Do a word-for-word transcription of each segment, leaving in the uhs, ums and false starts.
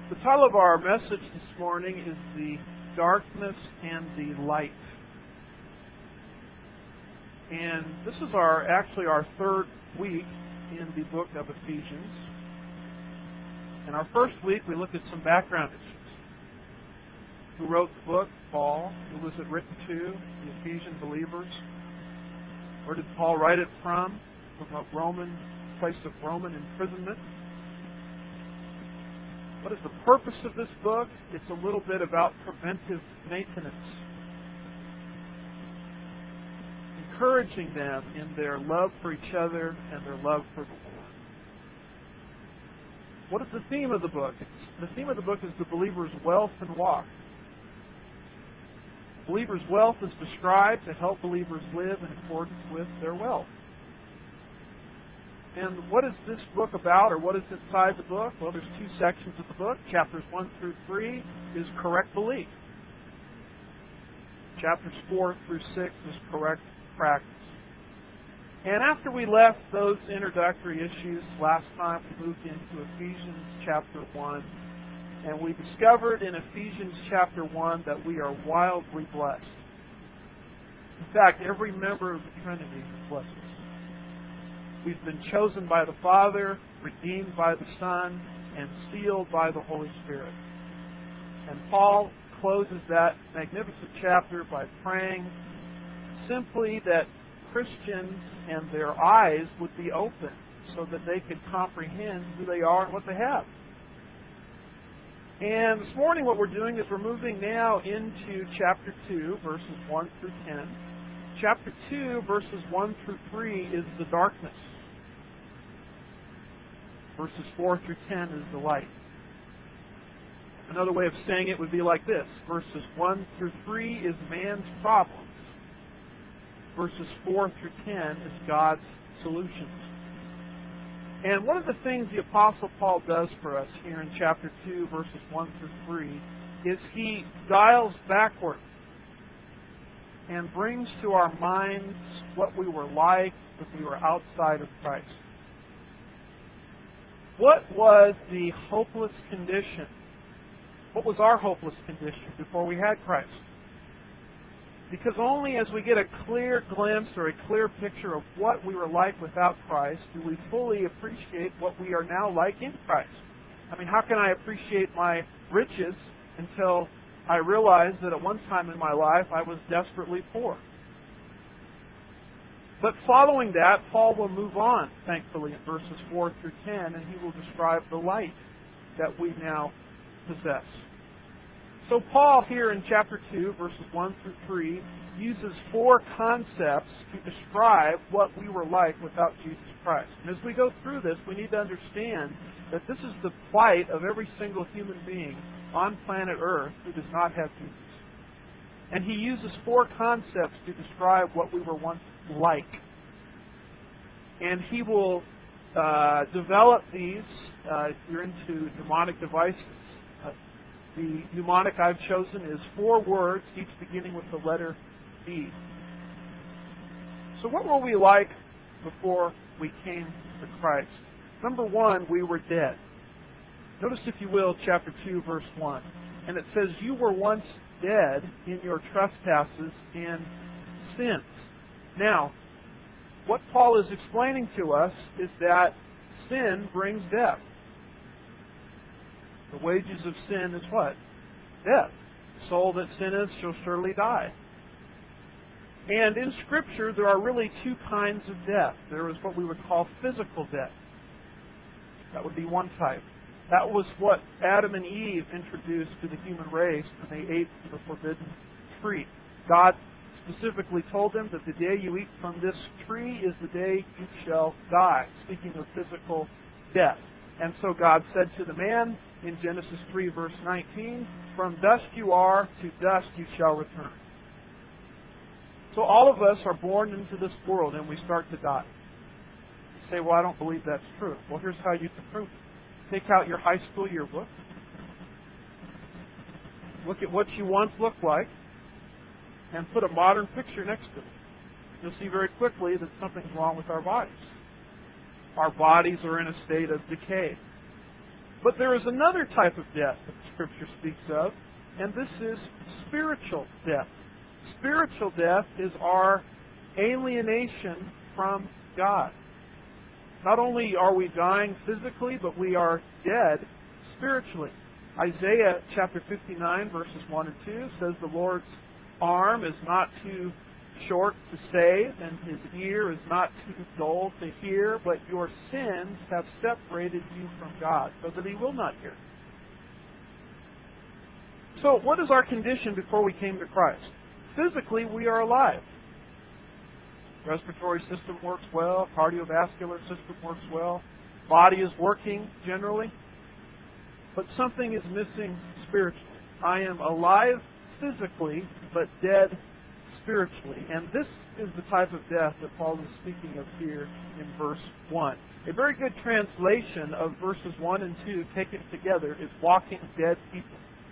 The title of our message this morning is The Darkness and the Light. And this is our actually our third week in the book of Ephesians. In our first week, we looked at some background issues. Who wrote the book? Paul. Who was it written to? The Ephesian believers. Where did Paul write it from? From a Roman place of Roman imprisonment. What is the purpose of this book? It's a little bit about preventive maintenance. Encouraging them in their love for each other and their love for the Lord. What is the theme of the book? It's, the theme of the book is the believer's wealth and walk. Believer's wealth is described to help believers live in accordance with their wealth. And what is this book about, or what is inside the book? Well, there's two sections of the book. Chapters one through three is correct belief. Chapters four through six is correct practice. And after we left those introductory issues last time, we moved into Ephesians chapter one. And we discovered in Ephesians chapter one that we are wildly blessed. In fact, every member of the Trinity is blessed. We've been chosen by the Father, redeemed by the Son, and sealed by the Holy Spirit. And Paul closes that magnificent chapter by praying simply that Christians and their eyes would be open so that they could comprehend who they are and what they have. And this morning what we're doing is we're moving now into chapter two, verses one through ten. Chapter two, verses one through three is the darkness. Verses four through ten is the light. Another way of saying it would be like this. Verses one through three is man's problems. Verses four through ten is God's solutions. And one of the things the Apostle Paul does for us here in chapter two, verses one through three, is he dials backward and brings to our minds what we were like when we were outside of Christ. What was the hopeless condition? What was our hopeless condition before we had Christ? Because only as we get a clear glimpse or a clear picture of what we were like without Christ do we fully appreciate what we are now like in Christ. I mean, how can I appreciate my riches until I realize that at one time in my life I was desperately poor? But following that, Paul will move on, thankfully, in verses four through ten, and he will describe the light that we now possess. So Paul here in chapter two, verses one through three, uses four concepts to describe what we were like without Jesus Christ. And as we go through this, we need to understand that this is the plight of every single human being on planet Earth who does not have Jesus. And he uses four concepts to describe what we were once like. And he will uh, develop these, uh, if you're into mnemonic devices. Uh, the mnemonic I've chosen is four words, each beginning with the letter B. So what were we like before we came to Christ? Number one, we were dead. Notice, if you will, chapter two, verse one. And it says, you were once dead in your trespasses and sins. Now, what Paul is explaining to us is that sin brings death. The wages of sin is what? Death. The soul that sinneth shall surely die. And in Scripture, there are really two kinds of death. There is what we would call physical death. That would be one type. That was what Adam and Eve introduced to the human race when they ate the forbidden tree. God specifically told them that the day you eat from this tree is the day you shall die, speaking of physical death. And so God said to the man in Genesis three, verse nineteen, from dust you are, to dust you shall return. So all of us are born into this world and we start to die. You say, well, I don't believe that's true. Well, here's how you can prove it. Take out your high school yearbook. Look at what you once looked like and put a modern picture next to it. You'll see very quickly that something's wrong with our bodies. Our bodies are in a state of decay. But there is another type of death that the Scripture speaks of, and this is spiritual death. Spiritual death is our alienation from God. Not only are we dying physically, but we are dead spiritually. Isaiah chapter fifty-nine, verses one and two says, "The Lord's arm is not too short to save, and His ear is not too dull to hear, but your sins have separated you from God, so that He will not hear." So, what is our condition before we came to Christ? Physically, we are alive. Respiratory system works well, cardiovascular system works well, body is working generally, but something is missing spiritually. I am alive physically, but dead spiritually. And this is the type of death that Paul is speaking of here in verse one. A very good translation of verses one and two taken together is walking dead people.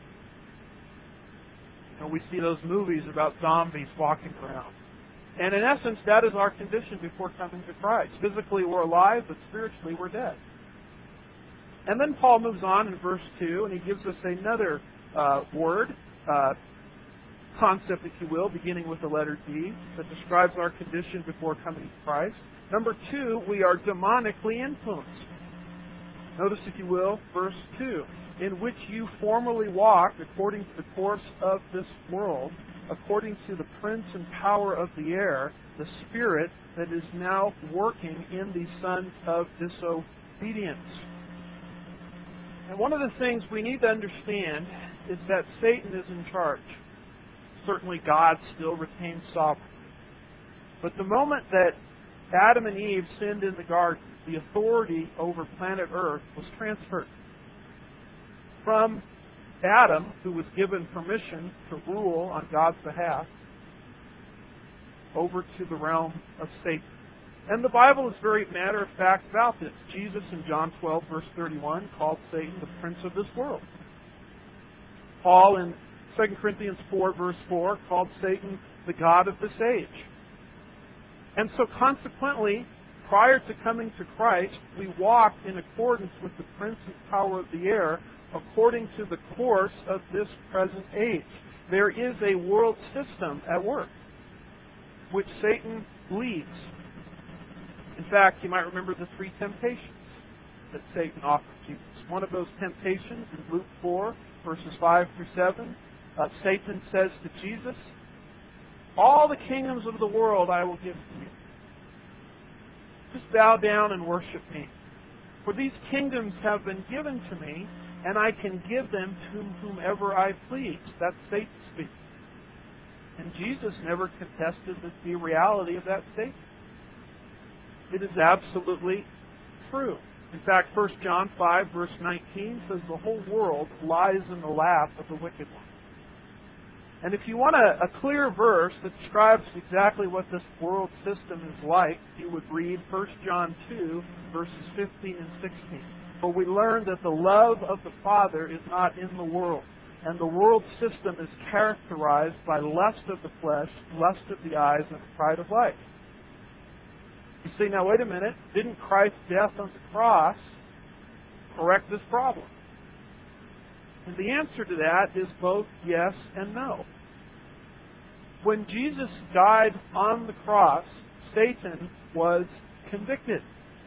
You know, we see those movies about zombies walking around. And in essence, that is our condition before coming to Christ. Physically, we're alive, but spiritually, we're dead. And then Paul moves on in verse two, and he gives us another uh, word, uh, concept, if you will, beginning with the letter D, that describes our condition before coming to Christ. Number two, we are demonically influenced. Notice, if you will, verse two, "In which you formerly walked according to the course of this world, according to the prince and power of the air, the spirit that is now working in the sons of disobedience." And one of the things we need to understand is that Satan is in charge. Certainly God still retains sovereignty. But the moment that Adam and Eve sinned in the garden, the authority over planet Earth was transferred from Adam, who was given permission to rule on God's behalf, over to the realm of Satan. And the Bible is very matter-of-fact about this. Jesus in John twelve, verse thirty-one, called Satan the prince of this world. Paul in Second Corinthians four, verse four, called Satan the god of this age. And so consequently, prior to coming to Christ, we walked in accordance with the prince and power of the air, according to the course of this present age. There is a world system at work, which Satan leads. In fact, you might remember the three temptations that Satan offered Jesus. One of those temptations in Luke four, verses five through seven, uh, Satan says to Jesus, "All the kingdoms of the world I will give to you. Just bow down and worship me. For these kingdoms have been given to me, and I can give them to whomever I please." That's Satan speaking. And Jesus never contested the, the reality of that statement. It is absolutely true. In fact, First John five, verse nineteen says the whole world lies in the lap of the wicked one. And if you want a, a clear verse that describes exactly what this world system is like, you would read First John two, verses fifteen and sixteen. For we learn that the love of the Father is not in the world, and the world system is characterized by lust of the flesh, lust of the eyes, and pride of life. You say, now wait a minute, didn't Christ's death on the cross correct this problem? And the answer to that is both yes and no. When Jesus died on the cross, Satan was convicted.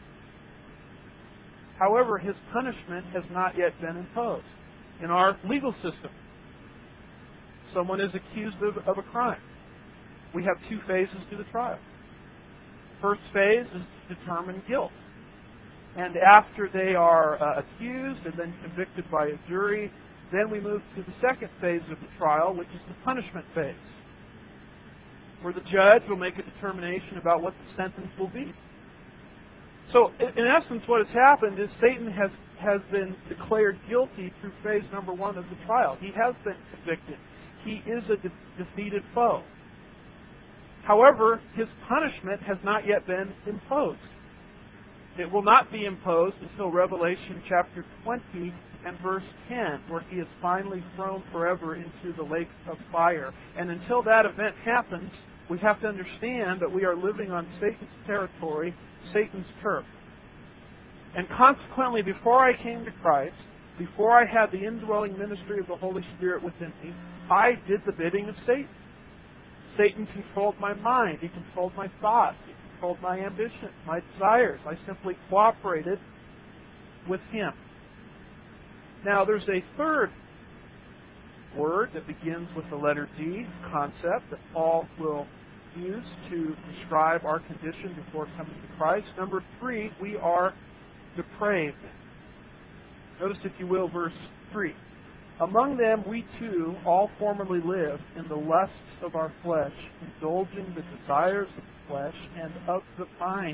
However, his punishment has not yet been imposed in our legal system. Someone is accused of, of a crime. We have two phases to the trial. First phase is to determine guilt. And after they are uh, accused and then convicted by a jury, then we move to the second phase of the trial, which is the punishment phase, where the judge will make a determination about what the sentence will be. So, in essence, what has happened is Satan has, has been declared guilty through phase number one of the trial. He has been convicted. He is a de- defeated foe. However, his punishment has not yet been imposed. It will not be imposed until Revelation chapter twenty and verse ten, where he is finally thrown forever into the lake of fire. And until that event happens, we have to understand that we are living on Satan's territory, Satan's turf. And consequently, before I came to Christ, before I had the indwelling ministry of the Holy Spirit within me, I did the bidding of Satan. Satan controlled my mind. He controlled my thoughts. He controlled my ambitions, my desires. I simply cooperated with him. Now, there's a third word that begins with the letter D, concept, that Paul will use to describe our condition before coming to Christ. Number three, we are depraved. Notice, if you will, verse three. Among them we too all formerly lived in the lusts of our flesh, indulging the desires of the flesh and of the mind.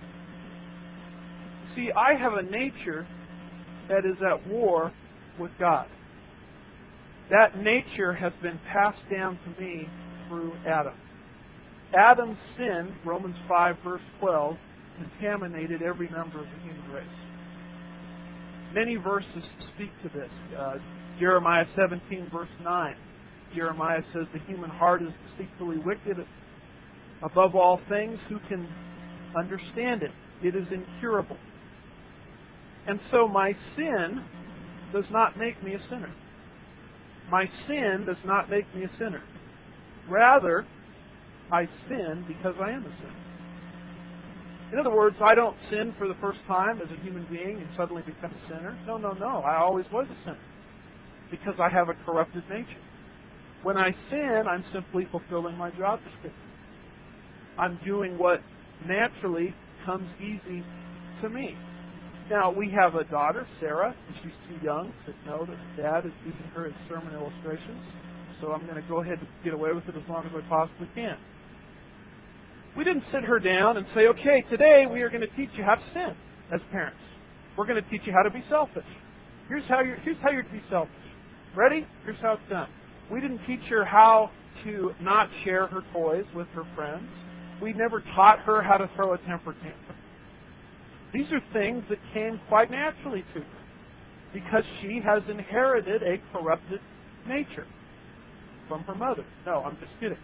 See, I have a nature that is at war with God. That nature has been passed down to me through Adam. Adam's sin, Romans five, verse twelve, contaminated every member of the human race. Many verses speak to this. Uh, Jeremiah seventeen, verse nine. Jeremiah says, the human heart is deceitfully wicked. Above all things, who can understand it? It is incurable. And so my sin does not make me a sinner. My sin does not make me a sinner. Rather, I sin because I am a sinner. In other words, I don't sin for the first time as a human being and suddenly become a sinner. No, no, no. I always was a sinner because I have a corrupted nature. When I sin, I'm simply fulfilling my job description. I'm doing what naturally comes easy to me. Now, we have a daughter, Sarah, and she's too young to know that Dad is using her as sermon illustrations. So I'm going to go ahead and get away with it as long as I possibly can. We didn't sit her down and say, okay, today we are going to teach you how to sin as parents. We're going to teach you how to be selfish. Here's how you're, here's how you're to be selfish. Ready? Here's how it's done. We didn't teach her how to not share her toys with her friends. We never taught her how to throw a temper tantrum. These are things that came quite naturally to her because she has inherited a corrupted nature from her mother. No, I'm just kidding.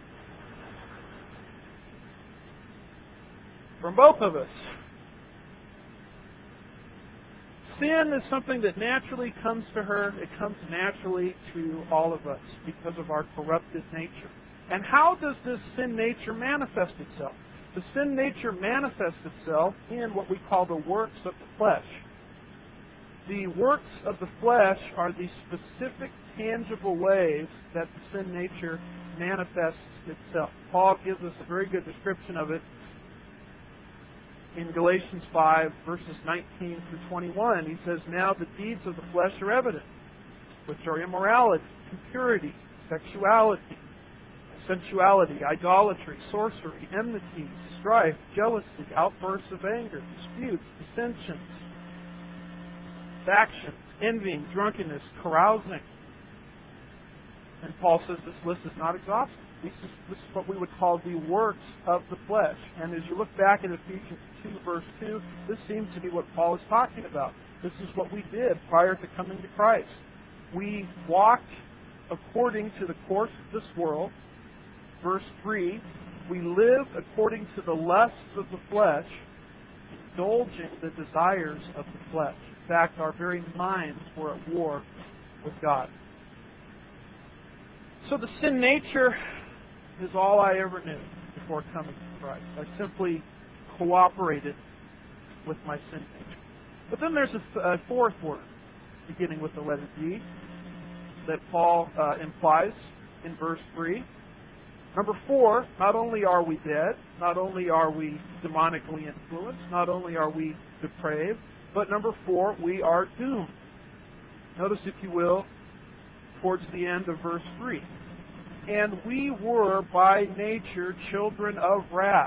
From both of us. Sin is something that naturally comes to her. It comes naturally to all of us because of our corrupted nature. And how does this sin nature manifest itself? The sin nature manifests itself in what we call the works of the flesh. The works of the flesh are the specific, tangible ways that the sin nature manifests itself. Paul gives us a very good description of it in Galatians five, verses nineteen through twenty-one. He says, now the deeds of the flesh are evident, which are immorality, impurity, sexuality, sensuality, idolatry, sorcery, enmity, strife, jealousy, outbursts of anger, disputes, dissensions, factions, envying, drunkenness, carousing. And Paul says this list is not exhaustive. This is, this is what we would call the works of the flesh. And as you look back at Ephesians two, verse two, this seems to be what Paul is talking about. This is what we did prior to coming to Christ. We walked according to the course of this world. Verse three, we lived according to the lusts of the flesh, indulging the desires of the flesh. In fact, our very minds were at war with God. So the sin nature is all I ever knew before coming to Christ. I simply cooperated with my sin nature. But then there's a, a fourth word, beginning with the letter D, that Paul uh, implies in verse three. Number four, not only are we dead, not only are we demonically influenced, not only are we depraved, but number four, we are doomed. Notice, if you will, towards the end of verse three. And we were by nature children of wrath,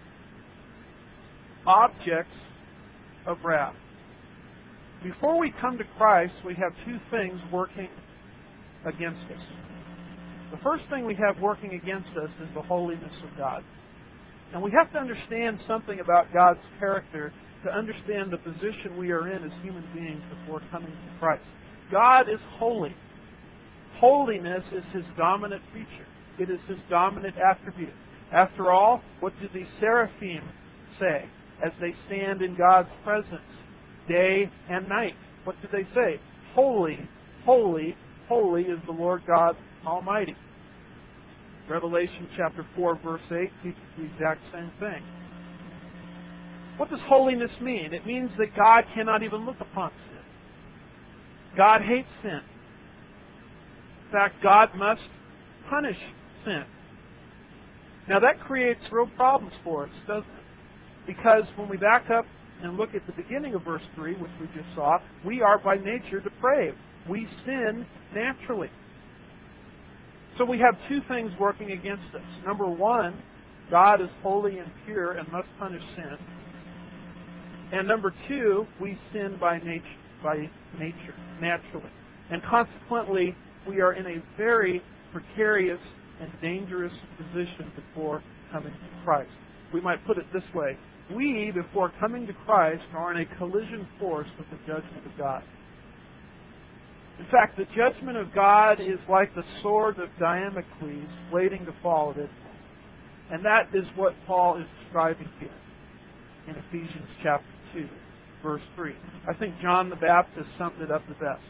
objects of wrath. Before we come to Christ, we have two things working against us. The first thing we have working against us is the holiness of God. And we have to understand something about God's character to understand the position we are in as human beings before coming to Christ. God is holy. Holiness is His dominant feature. It is His dominant attribute. After all, what do the seraphim say as they stand in God's presence? day and night. What did they say? Holy, holy, holy is the Lord God Almighty. Revelation chapter four, verse eight teaches the exact same thing. What does holiness mean? It means that God cannot even look upon sin. God hates sin. In fact, God must punish sin. Now that creates real problems for us, doesn't it? Because when we back up and look at the beginning of verse three, which we just saw, we are by nature depraved. We sin naturally. So we have two things working against us. Number one, God is holy and pure and must punish sin. And number two, we sin by nature, by nature, naturally. And consequently, we are in a very precarious and dangerous position before coming to Christ. We might put it this way. We, before coming to Christ, are in a collision course with the judgment of God. In fact, the judgment of God is like the sword of Damocles waiting to fall at it. And that is what Paul is describing here in Ephesians chapter two, verse three. I think John the Baptist summed it up the best.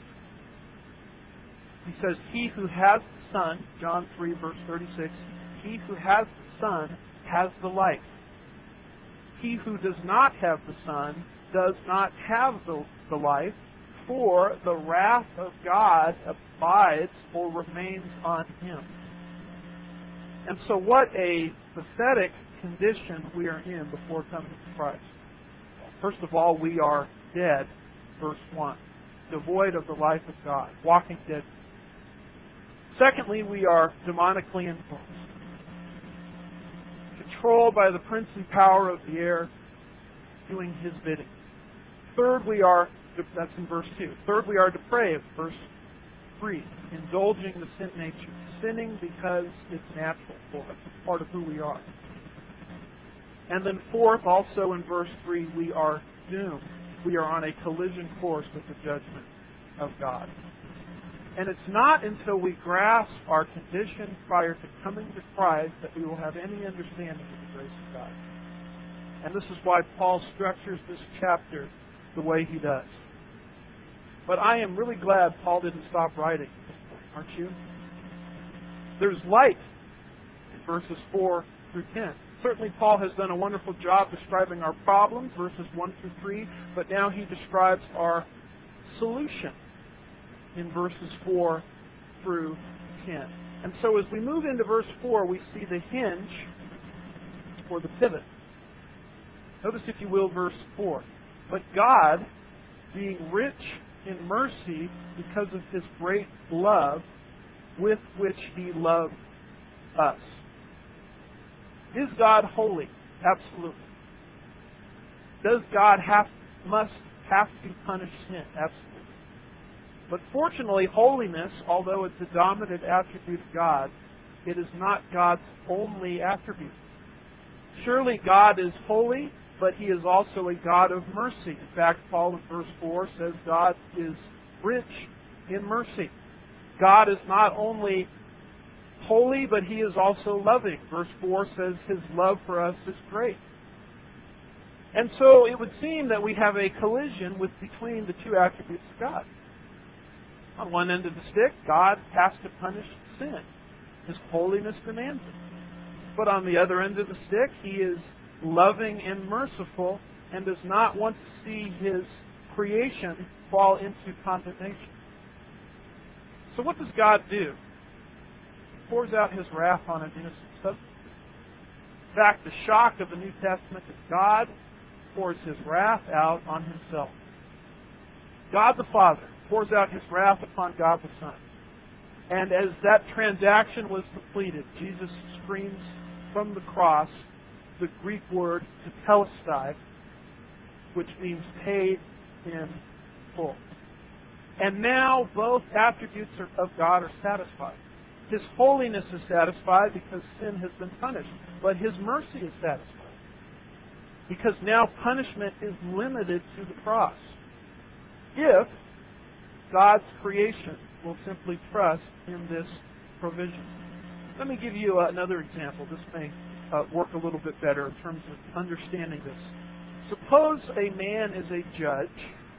He says, he who has the Son, John three, verse thirty-six, he who has the Son has the life. He who does not have the Son does not have the, the life, for the wrath of God abides or remains on him. And so what a pathetic condition we are in before coming to Christ. First of all, we are dead, verse one, devoid of the life of God, walking dead. Secondly, we are demonically influenced, controlled by the princely power of the air, doing his bidding. Third, we are, that's in verse two. Third, we are depraved, verse three, indulging the sin nature, sinning because it's natural for us, it's part of who we are. And then fourth, also in verse three, we are doomed. We are on a collision course with the judgment of God. And it's not until we grasp our condition prior to coming to Christ that we will have any understanding of the grace of God. And this is why Paul structures this chapter the way he does. But I am really glad Paul didn't stop writing, aren't you? There's light in verses four through ten. Certainly Paul has done a wonderful job describing our problems, verses one through three, but now he describes our solution in verses four through ten. And so as we move into verse four, we see the hinge or the pivot. Notice, if you will, verse four. But God, being rich in mercy because of his great love with which he loved us. Is God holy? Absolutely. Does God have must have to punish sin? Absolutely. But fortunately, holiness, although it's a dominant attribute of God, it is not God's only attribute. Surely God is holy, but he is also a God of mercy. In fact, Paul in verse four says God is rich in mercy. God is not only holy, but he is also loving. Verse four says his love for us is great. And so it would seem that we have a collision with between the two attributes of God. On one end of the stick, God has to punish sin. His holiness demands it. But on the other end of the stick, he is loving and merciful and does not want to see his creation fall into condemnation. So what does God do? He pours out his wrath on an innocent subject. In fact, the shock of the New Testament is God pours his wrath out on himself. God the Father pours out his wrath upon God the Son. And as that transaction was completed, Jesus screams from the cross the Greek word tetelestai, which means paid in full. And now both attributes of God are satisfied. His holiness is satisfied because sin has been punished, but his mercy is satisfied because now punishment is limited to the cross. If God's creation will simply trust in this provision. Let me give you another example. This may uh, work a little bit better in terms of understanding this. Suppose a man is a judge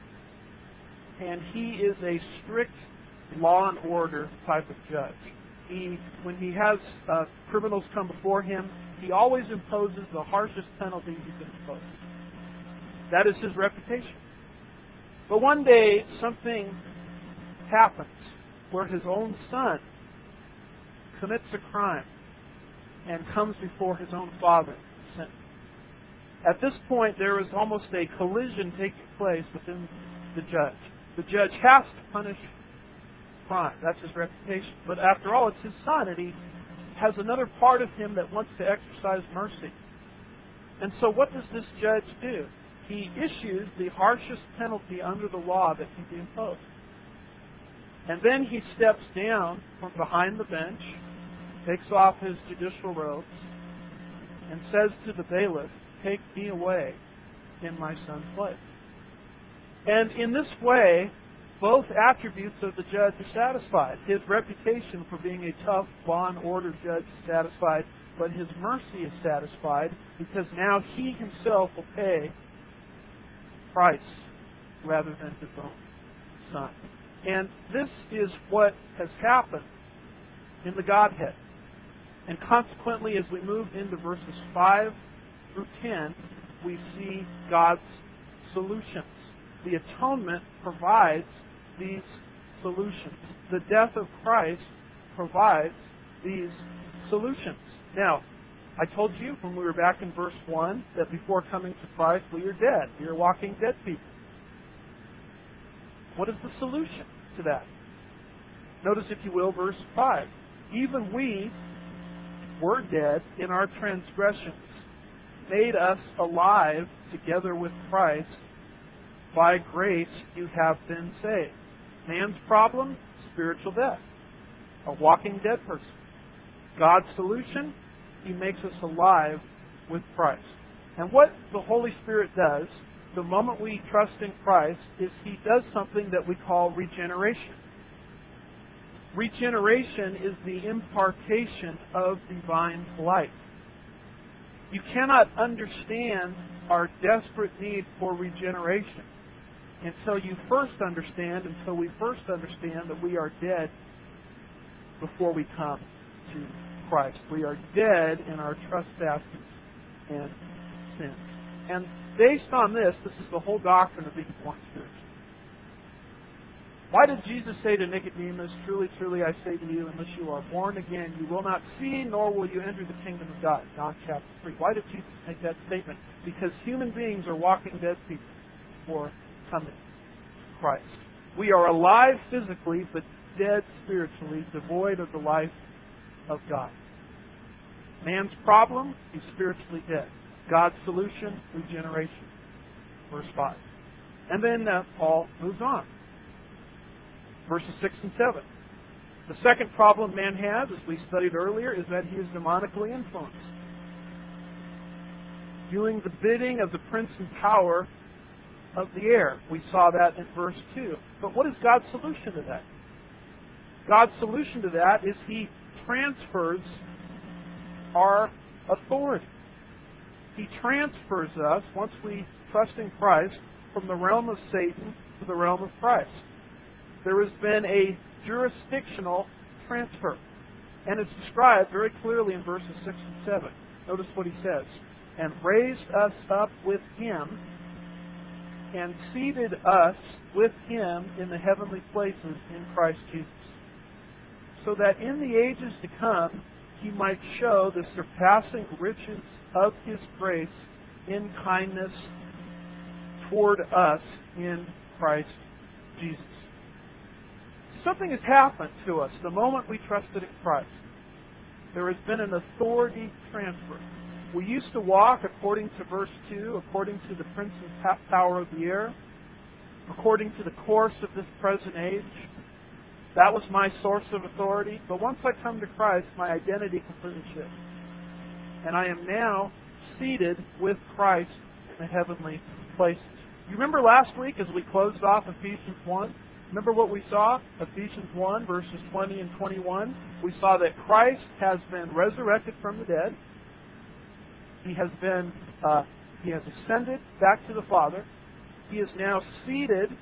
and he is a strict law and order type of judge. He, when he has uh, criminals come before him, he always imposes the harshest penalty he can impose. That is his reputation. But one day, something happens where his own son commits a crime and comes before his own father. At this point, there is almost a collision taking place within the judge. The judge has to punish crime. That's his reputation. But after all, it's his son, and he has another part of him that wants to exercise mercy. And so what does this judge do? He issues the harshest penalty under the law that can be imposed. And then he steps down from behind the bench, takes off his judicial robes, and says to the bailiff, "Take me away in my son's place." And in this way, both attributes of the judge are satisfied. His reputation for being a tough, law and order judge is satisfied, but his mercy is satisfied because now he himself will pay price rather than his own son. And this is what has happened in the Godhead. And consequently, as we move into verses five through ten, we see God's solutions. The atonement provides these solutions. The death of Christ provides these solutions. Now, I told you when we were back in verse one that before coming to Christ, we are dead. We are walking dead people. What is the solution to that? Notice, if you will, verse five. Even we were dead in our transgressions, made us alive together with Christ. By grace you have been saved. Man's problem? Spiritual death. A walking dead person. God's solution? He makes us alive with Christ. And what the Holy Spirit does the moment we trust in Christ is He does something that we call regeneration. Regeneration is the impartation of divine life. You cannot understand our desperate need for regeneration until you first understand, until we first understand that we are dead before we come to Christ. We are dead in our trespasses and sins. And based on this, this is the whole doctrine of being born spiritually. Why did Jesus say to Nicodemus, "Truly, truly, I say to you, unless you are born again, you will not see, nor will you enter the kingdom of God"? John chapter three. Why did Jesus make that statement? Because human beings are walking dead people before coming to Christ. We are alive physically, but dead spiritually, devoid of the life of God. Man's problem, he's spiritually dead. God's solution, regeneration. Verse five. And then uh, Paul moves on. Verses six and seven. The second problem man has, as we studied earlier, is that he is demonically influenced. Doing the bidding of the prince and power of the air. We saw that in verse two. But what is God's solution to that? God's solution to that is He transfers our authority. He transfers us, once we trust in Christ, from the realm of Satan to the realm of Christ. There has been a jurisdictional transfer. And it's described very clearly in verses six and seven. Notice what he says. "And raised us up with Him, and seated us with Him in the heavenly places in Christ Jesus, so that in the ages to come He might show the surpassing riches of His grace in kindness toward us in Christ Jesus." Something has happened to us the moment we trusted in Christ. There has been an authority transfer. We used to walk, according to verse two, according to the prince and power of the air, according to the course of this present age. That was my source of authority. But once I come to Christ, my identity completely shifts. And I am now seated with Christ in the heavenly places. You remember last week as we closed off Ephesians one? Remember what we saw? Ephesians one, verses twenty and twenty-one. We saw that Christ has been resurrected from the dead. He has been, uh, He has ascended back to the Father. He is now seated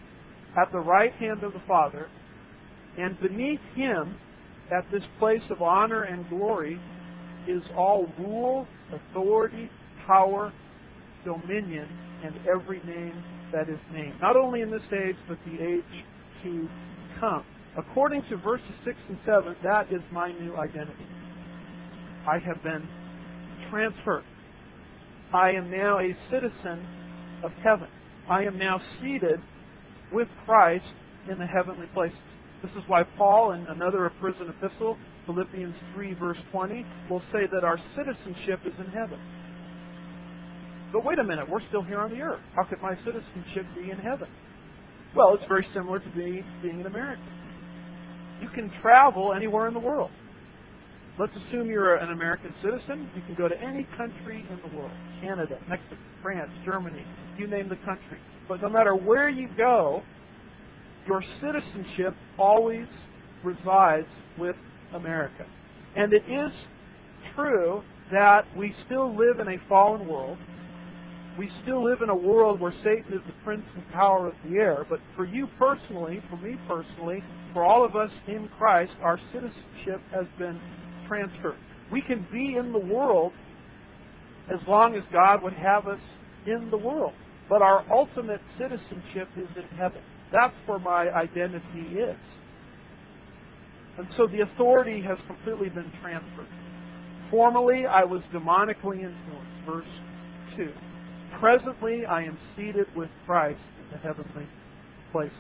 at the right hand of the Father, and beneath Him, at this place of honor and glory, is all rule, authority, power, dominion, and every name that is named. Not only in this age, but the age to come. According to verses six and seven, that is my new identity. I have been transferred. I am now a citizen of heaven. I am now seated with Christ in the heavenly places. This is why Paul, in another prison epistle, Philippians three, verse twenty, will say that our citizenship is in heaven. But wait a minute, we're still here on the earth. How could my citizenship be in heaven? Well, it's very similar to me being an American. You can travel anywhere in the world. Let's assume you're an American citizen. You can go to any country in the world. Canada, Mexico, France, Germany, you name the country. But no matter where you go, your citizenship always resides with America. And it is true that we still live in a fallen world. We still live in a world where Satan is the prince and power of the air. But for you personally, for me personally, for all of us in Christ, our citizenship has been transferred. We can be in the world as long as God would have us in the world. But our ultimate citizenship is in heaven. That's where my identity is. And so the authority has completely been transferred. Formerly, I was demonically influenced. Verse two. Presently, I am seated with Christ in the heavenly places.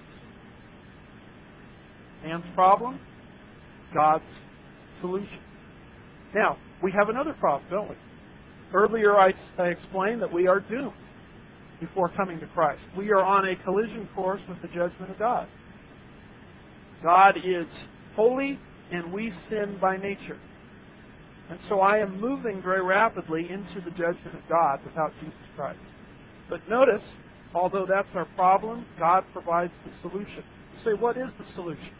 Man's problem, God's solution. Now, we have another problem, don't we? Earlier, I, I explained that we are doomed before coming to Christ. We are on a collision course with the judgment of God. God is holy, and we sin by nature. And so I am moving very rapidly into the judgment of God without Jesus Christ. But notice, although that's our problem, God provides the solution. You say, what is the solution?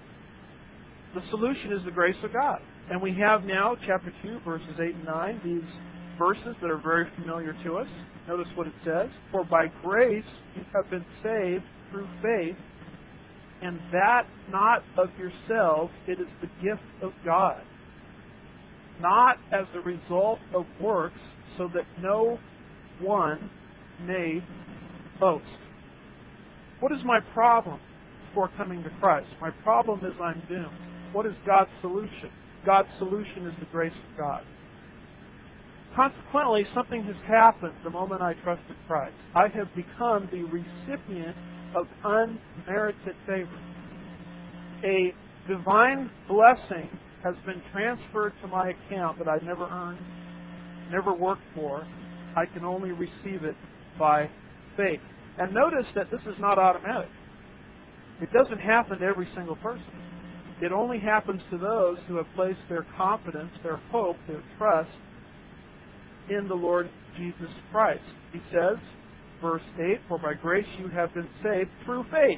The solution is the grace of God. And we have now, chapter two, verses eight and nine, these verses that are very familiar to us. Notice what it says. For by grace you have been saved through faith, and that not of yourselves, it is the gift of God. Not as a result of works, so that no one may boast. What is my problem before coming to Christ? My problem is I'm doomed. What is God's solution? God's solution is the grace of God. Consequently, something has happened the moment I trusted Christ. I have become the recipient of unmerited favor. A divine blessing has been transferred to my account that I never earned, never worked for. I can only receive it by faith. And notice that this is not automatic. It doesn't happen to every single person. It only happens to those who have placed their confidence, their hope, their trust in the Lord Jesus Christ. He says, verse eight, for by grace you have been saved through faith.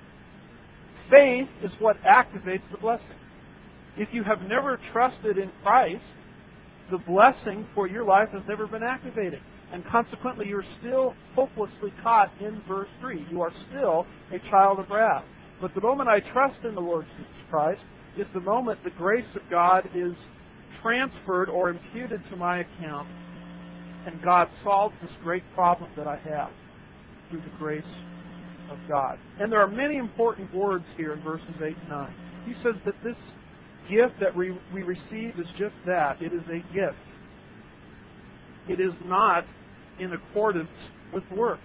Faith is what activates the blessing. If you have never trusted in Christ, the blessing for your life has never been activated. And consequently, you're still hopelessly caught in verse three. You are still a child of wrath. But the moment I trust in the Lord Jesus Christ is the moment the grace of God is transferred or imputed to my account, and God solves this great problem that I have through the grace of God. And there are many important words here in verses eight and nine. He says that this gift that we, we receive is just that. It is a gift. It is not in accordance with works.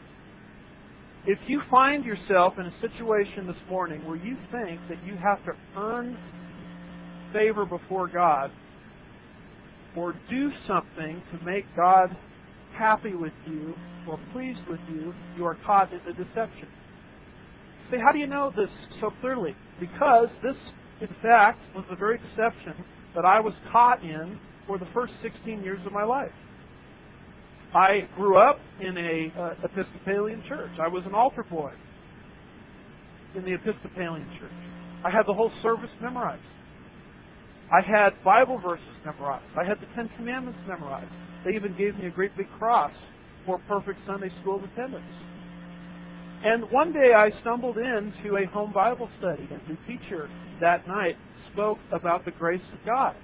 If you find yourself in a situation this morning where you think that you have to earn favor before God or do something to make God happy with you or pleased with you, you are caught in the deception. Say, how do you know this so clearly? Because this, in fact, was the very deception that I was caught in for the first sixteen years of my life. I grew up in a uh, Episcopalian church. I was an altar boy in the Episcopalian church. I had the whole service memorized. I had Bible verses memorized. I had the Ten Commandments memorized. They even gave me a great big cross for perfect Sunday school attendance. And one day I stumbled into a home Bible study, and the teacher that night spoke about the grace of God.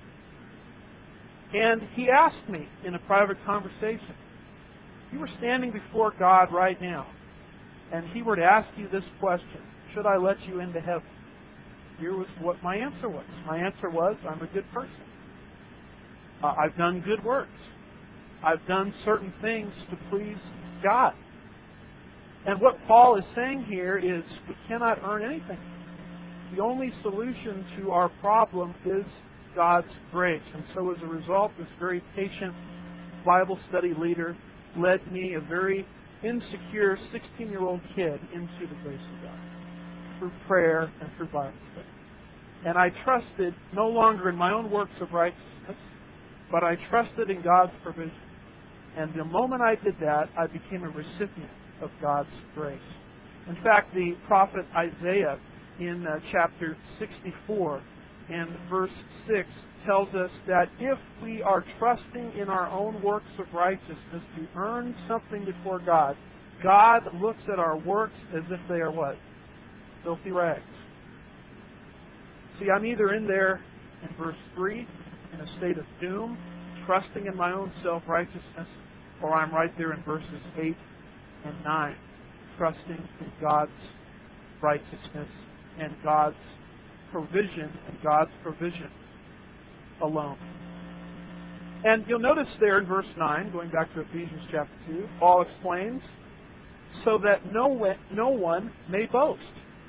And he asked me in a private conversation, if you were standing before God right now, and He were to ask you this question, should I let you into heaven? Here was what my answer was. My answer was, I'm a good person. Uh, I've done good works. I've done certain things to please God. And what Paul is saying here is we cannot earn anything. The only solution to our problem is God's grace. And so as a result, this very patient Bible study leader led me, a very insecure sixteen-year-old kid, into the grace of God through prayer and through Bible study. And I trusted no longer in my own works of righteousness, but I trusted in God's provision. And the moment I did that, I became a recipient of God's grace. In fact, the prophet Isaiah in uh, chapter sixty-four and verse six tells us that if we are trusting in our own works of righteousness to earn something before God, God looks at our works as if they are what? Filthy rags. See, I'm either in there in verse three in a state of doom, trusting in my own self-righteousness, or I'm right there in verses eight and nine, trusting in God's righteousness and God's provision and God's provision alone. And you'll notice there in verse nine, going back to Ephesians chapter two, Paul explains, so that no one, no one may boast.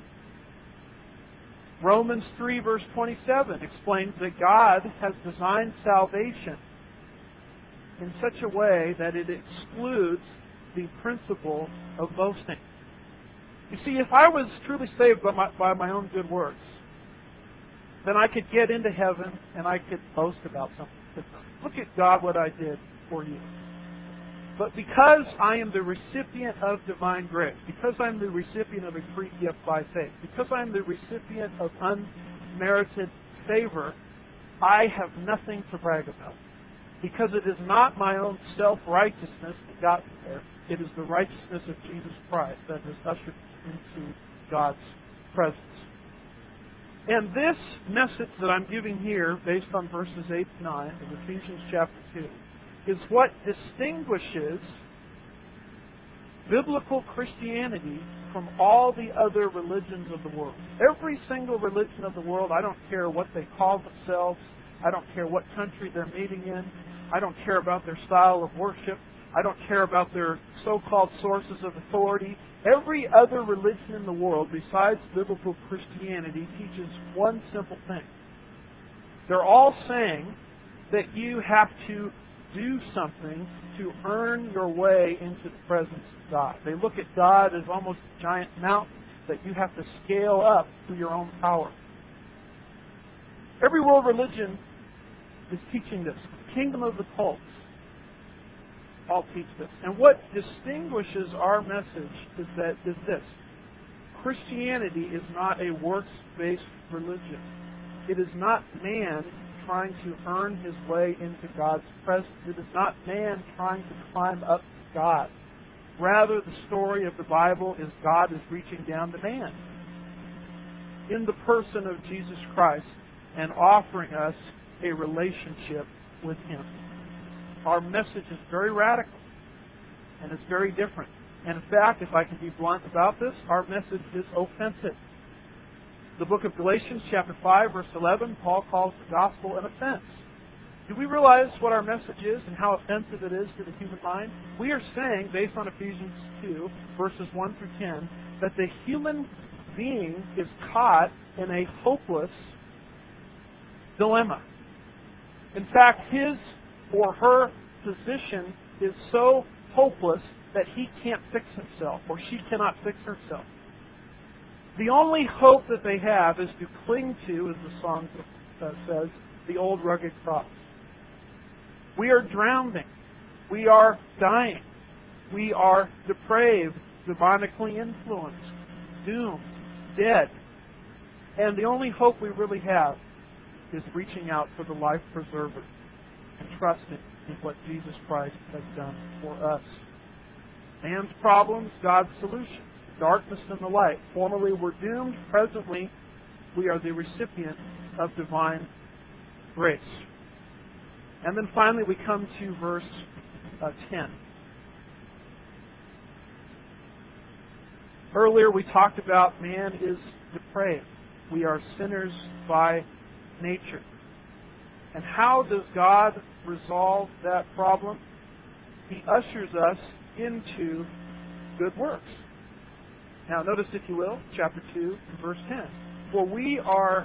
Romans three verse twenty-seven explains that God has designed salvation in such a way that it excludes the principle of boasting. You see, if I was truly saved by my, by my own good works, then I could get into heaven and I could boast about something. Look at God, what I did for you. But because I am the recipient of divine grace, because I'm the recipient of a free gift by faith, because I'm the recipient of unmerited favor, I have nothing to brag about. Because it is not my own self-righteousness that got me there. It is the righteousness of Jesus Christ that has ushered into God's presence. And this message that I'm giving here, based on verses eight to nine of Ephesians chapter two, is what distinguishes biblical Christianity from all the other religions of the world. Every single religion of the world, I don't care what they call themselves, I don't care what country they're meeting in, I don't care about their style of worship, I don't care about their so-called sources of authority. Every other religion in the world besides biblical Christianity teaches one simple thing. They're all saying that you have to do something to earn your way into the presence of God. They look at God as almost a giant mountain that you have to scale up through your own power. Every world religion is teaching this. The kingdom of the cults all teach this. And what distinguishes our message is that is this. Christianity is not a works-based religion. It is not man trying to earn his way into God's presence. It is not man trying to climb up to God. Rather, the story of the Bible is God is reaching down to man in the person of Jesus Christ and offering us a relationship with Him. Our message is very radical and it's very different. And in fact, if I can be blunt about this, our message is offensive. The book of Galatians, chapter five, verse eleven, Paul calls the gospel an offense. Do we realize what our message is and how offensive it is to the human mind? We are saying, based on Ephesians two, verses one through ten, that the human being is caught in a hopeless dilemma. In fact, his or her position is so hopeless that he can't fix himself, or she cannot fix herself. The only hope that they have is to cling to, as the song uh, says, the old rugged cross. We are drowning. We are dying. We are depraved, demonically influenced, doomed, dead. And the only hope we really have is reaching out for the life preserver and trusting in what Jesus Christ has done for us. Man's problems, God's solution. darkness and the light. Formerly we're doomed, presently we are the recipient of divine grace. And then finally we come to verse uh, ten. Earlier we talked about man is depraved. We are sinners by nature. And how does God resolve that problem? He ushers us into good works. Now notice, if you will, chapter two, verse ten. For we are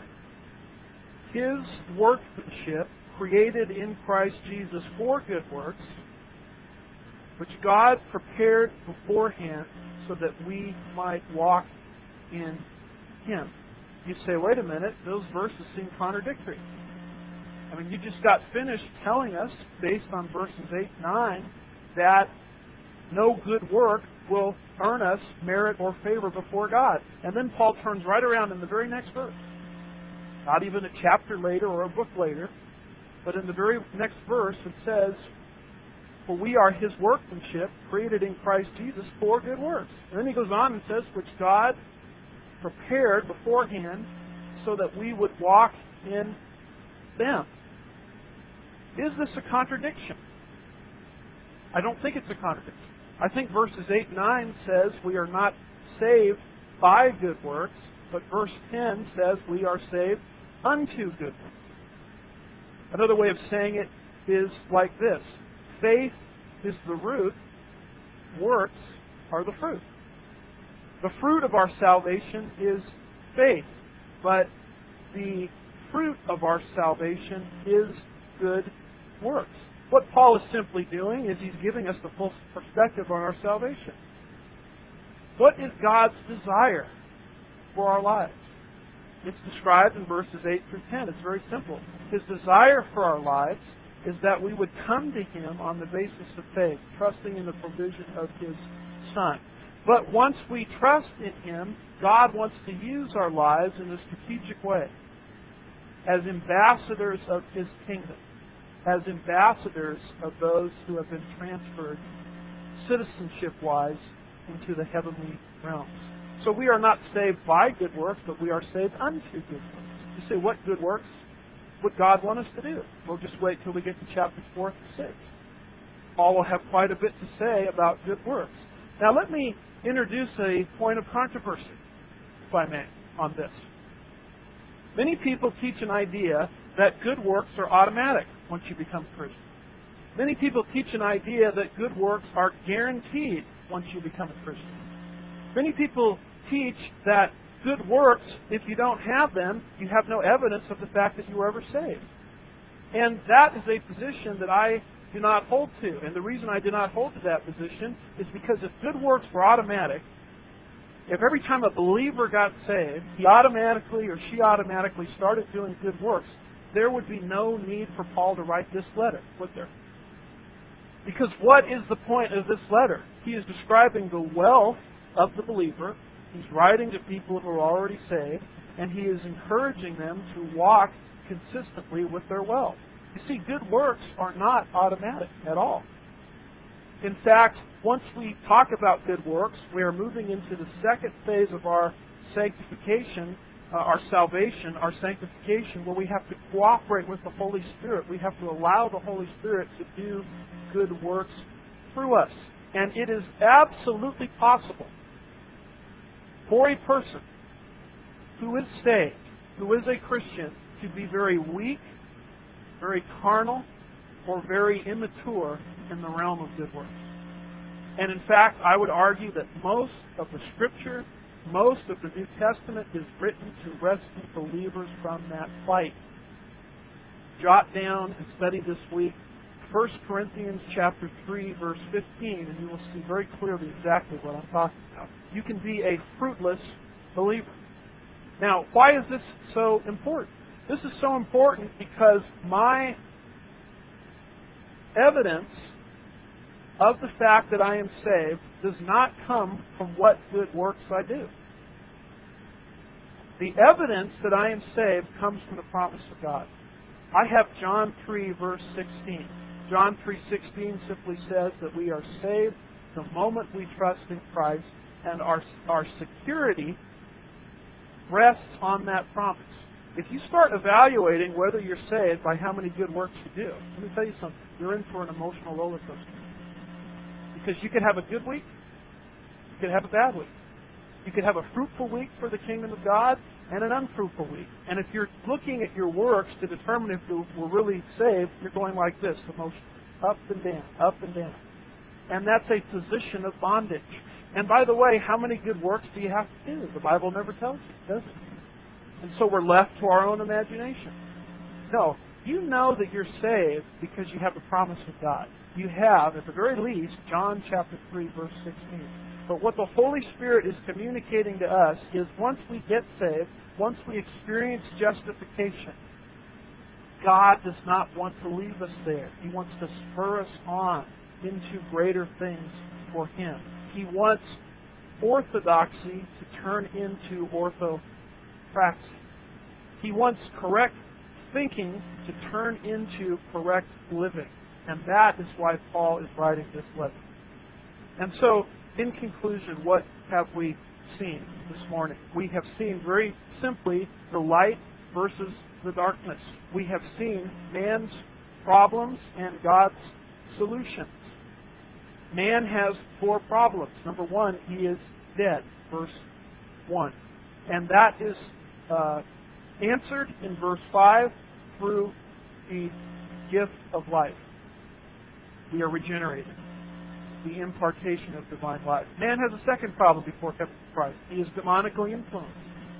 His workmanship, created in Christ Jesus for good works, which God prepared beforehand so that we might walk in Him. You say, wait a minute, those verses seem contradictory. I mean, you just got finished telling us, based on verses eight and nine, that no good work will earn us merit or favor before God. And then Paul turns right around in the very next verse. Not even a chapter later or a book later, but in the very next verse it says, for we are His workmanship, created in Christ Jesus for good works. And then he goes on and says, which God prepared beforehand so that we would walk in them. Is this a contradiction? I don't think it's a contradiction. I think verses eight and nine says we are not saved by good works, but verse ten says we are saved unto good works. Another way of saying it is like this. Faith is the root, works are the fruit. The fruit of our salvation is faith, but the fruit of our salvation is good works. What Paul is simply doing is he's giving us the full perspective on our salvation. What is God's desire for our lives? It's described in verses eight through ten. It's very simple. His desire for our lives is that we would come to Him on the basis of faith, trusting in the provision of His Son. But once we trust in Him, God wants to use our lives in a strategic way as ambassadors of His kingdom, as ambassadors of those who have been transferred citizenship-wise into the heavenly realms. So we are not saved by good works, but we are saved unto good works. You say, what good works would God want us to do? We'll just wait till we get to chapters four and six. Paul will have quite a bit to say about good works. Now let me introduce a point of controversy, if I may, on this. Many people teach an idea that good works are automatic once you become a Christian. Many people teach an idea that good works are guaranteed once you become a Christian. Many people teach that good works, if you don't have them, you have no evidence of the fact that you were ever saved. And that is a position that I do not hold to. And the reason I do not hold to that position is because if good works were automatic, if every time a believer got saved, he automatically or she automatically started doing good works, there would be no need for Paul to write this letter, would there? Because what is the point of this letter? He is describing the wealth of the believer. He's writing to people who are already saved, and he is encouraging them to walk consistently with their wealth. You see, good works are not automatic at all. In fact, once we talk about good works, we are moving into the second phase of our sanctification, uh, our salvation, our sanctification, where we have to cooperate with the Holy Spirit. We have to allow the Holy Spirit to do good works through us. And it is absolutely possible for a person who is saved, who is a Christian, to be very weak, very carnal, or very immature in the realm of good works. And in fact, I would argue that most of the Scripture, most of the New Testament is written to rescue believers from that plight. Jot down and study this week First Corinthians chapter three, verse fifteen, and you will see very clearly exactly what I'm talking about. You can be a fruitless believer. Now, why is this so important? This is so important because my evidence of the fact that I am saved does not come from what good works I do. The evidence that I am saved comes from the promise of God. I have John three, verse sixteen. John three sixteen simply says that we are saved the moment we trust in Christ And our, our security rests on that promise. If you start evaluating whether you're saved by how many good works you do, let me tell you something. You're in for an emotional roller coaster. Because you could have a good week, you could have a bad week. You could have a fruitful week for the kingdom of God and an unfruitful week. And if you're looking at your works to determine if you were really saved, you're going like this, emotion, up and down, up and down. And that's a position of bondage. And by the way, how many good works do you have to do? The Bible never tells you, does it? And so we're left to our own imagination. No, you know that you're saved because you have the promise of God. You have, at the very least, John chapter three, verse sixteen. But what the Holy Spirit is communicating to us is once we get saved, once we experience justification, God does not want to leave us there. He wants to spur us on into greater things for Him. He wants orthodoxy to turn into orthopraxy. He wants correct thinking to turn into correct living. And that is why Paul is writing this letter. And so, in conclusion, what have we seen this morning? We have seen very simply the light versus the darkness. We have seen man's problems and God's solutions. Man has four problems. Number one, he is dead, verse one. And that is uh, answered in verse five through the gift of life. We are regenerated. The impartation of divine life. Man has a second problem before coming to Christ. He is demonically influenced.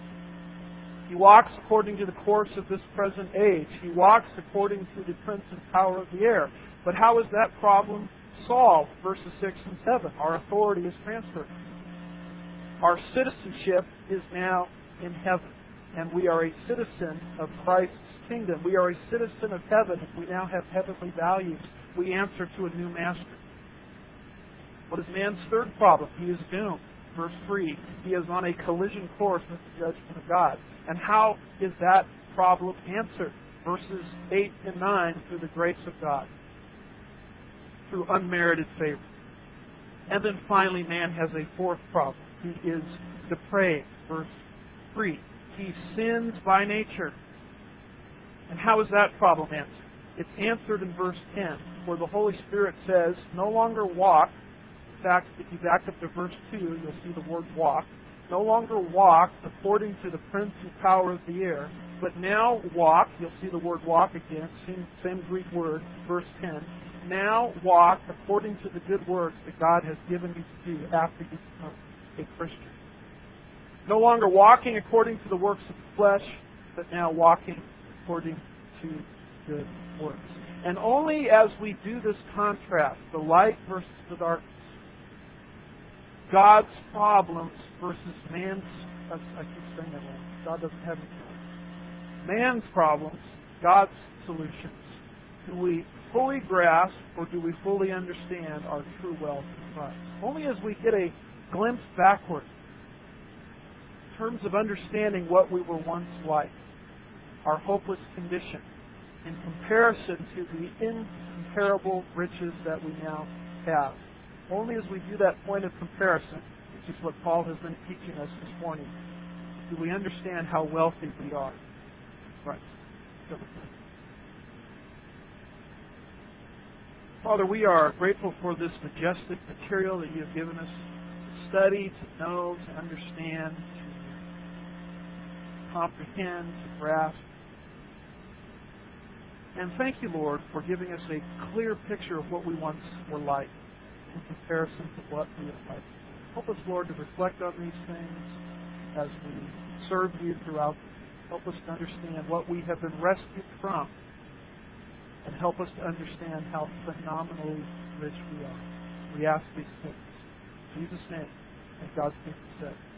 He walks according to the course of this present age. He walks according to the prince and power of the air. But how is that problem solved? Verses six and seven. Our authority is transferred. Our citizenship is now in heaven. And we are a citizen of Christ's kingdom. We are a citizen of heaven. We now have heavenly values. We answer to a new master. What is man's third problem? He is doomed. Verse three. He is on a collision course with the judgment of God. And how is that problem answered? Verses eight and nine, through the grace of God. Through unmerited favor. And then finally, man has a fourth problem. He is depraved. Verse three. He sins by nature. And how is that problem answered? It's answered in verse ten, where the Holy Spirit says, no longer walk. In fact, if you back up to verse two, you'll see the word walk. No longer walk according to the prince and power of the air, but now walk. You'll see the word walk again, same, same Greek word, verse ten. Now walk according to the good works that God has given you to do after you become a Christian. No longer walking according to the works of the flesh, but now walking according to good works. And only as we do this contrast, the light versus the darkness, God's problems versus man's, I keep saying that wrong. God doesn't have any problems. Man's problems, God's solutions. Do we fully grasp or do we fully understand our true wealth in Christ? Only as we get a glimpse backward in terms of understanding what we were once like, our hopeless condition, in comparison to the incomparable riches that we now have. Only as we do that point of comparison, which is what Paul has been teaching us this morning, do we understand how wealthy we are. Right. So, Father, we are grateful for this majestic material that you have given us to study, to know, to understand, to comprehend, to grasp. And thank you, Lord, for giving us a clear picture of what we once were like in comparison to what we are like. Help us, Lord, to reflect on these things as we serve you throughout. Help us to understand what we have been rescued from, and help us to understand how phenomenally rich we are. We ask these things in Jesus' name, and God's people said.